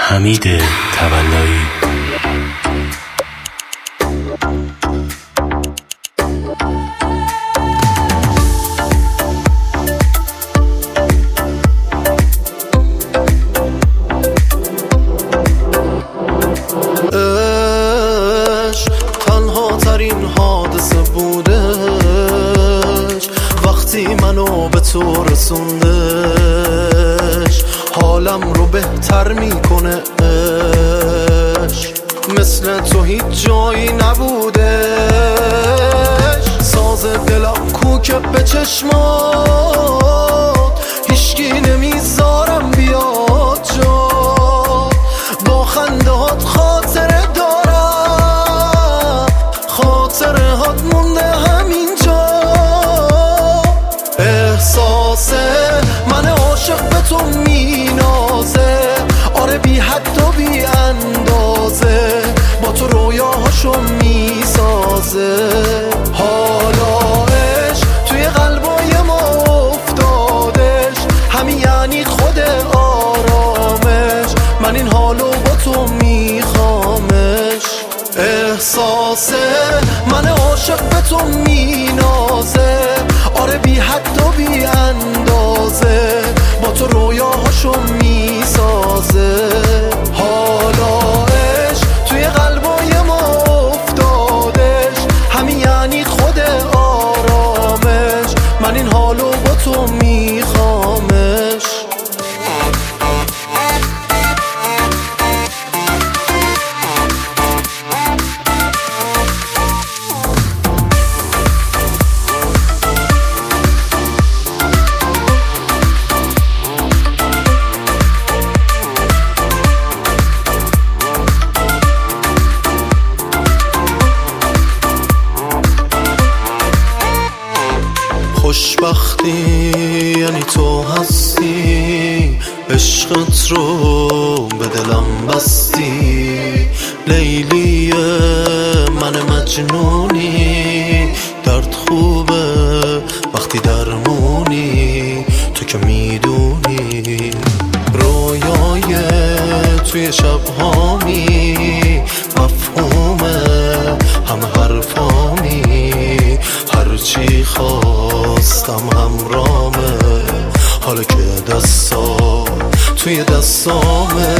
حمید تولایی. تنها ترین حادثه بودش وقتی منو به تو رسوندش، حالم رو بهتر میکنه مثل تو هیچ جایی نبودش. ساز دلم کوکه به چشمات، هیچکی نمیذارم بیاد جا، با خنده هات خاطره دارم، خاطره هات مونده همینجا. احساس من عاشق به تو مینازه، آره بی حد و بی اندازه، با تو رویاهاشو میسازه. حالا عشق توی قلبای ما افتادش، همین یعنی خود آرامش، من این حالو با تو میخوامش. احساس من عاشق به تو مینازه، آره بی حد و بی اندازه، با تو رویاهاشو میسازه. حالا عشق توی قلبای ما افتادش، همین یعنی خود آرامش، من این حالو با تو میخوامش. خوشبختی یعنی تو هستی، عشقت رو به دلم بستی. لیلی من مجنونی، درد خوبه وقتی درمونی، تو که میدونی. رویای توی شبهامی، مفهومه همه حرفامی، هرچی خواستم همرامه، حالا که دستا توی دستامه.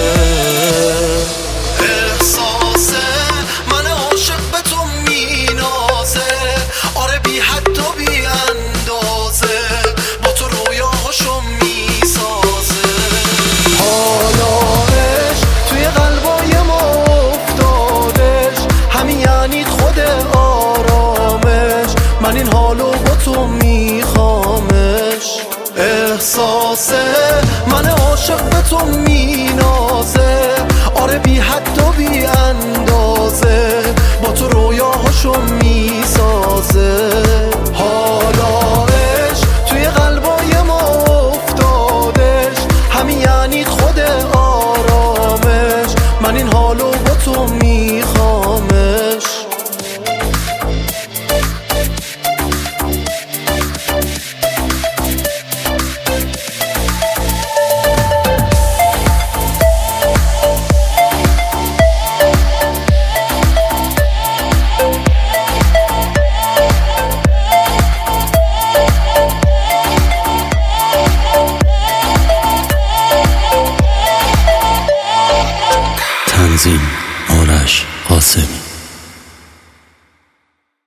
احساس من عاشق به تو مینازه، آره بی حد و بی اندازه، با تو رویاهاشو میسازه. حالا عشق توی قلبای ما افتادش، همین یعنی خود آرامش، من این حالو با تو میخوامش. احساس من عاشق به تو مینازه، آره بی حد و بی اندازه، با تو رویاهاشو میسازه. حالا عشق توی قلبای ما افتادش، همین یعنی خود آرامش، من این حالو با تو میخوامش. تنظیم آرش قاسمی.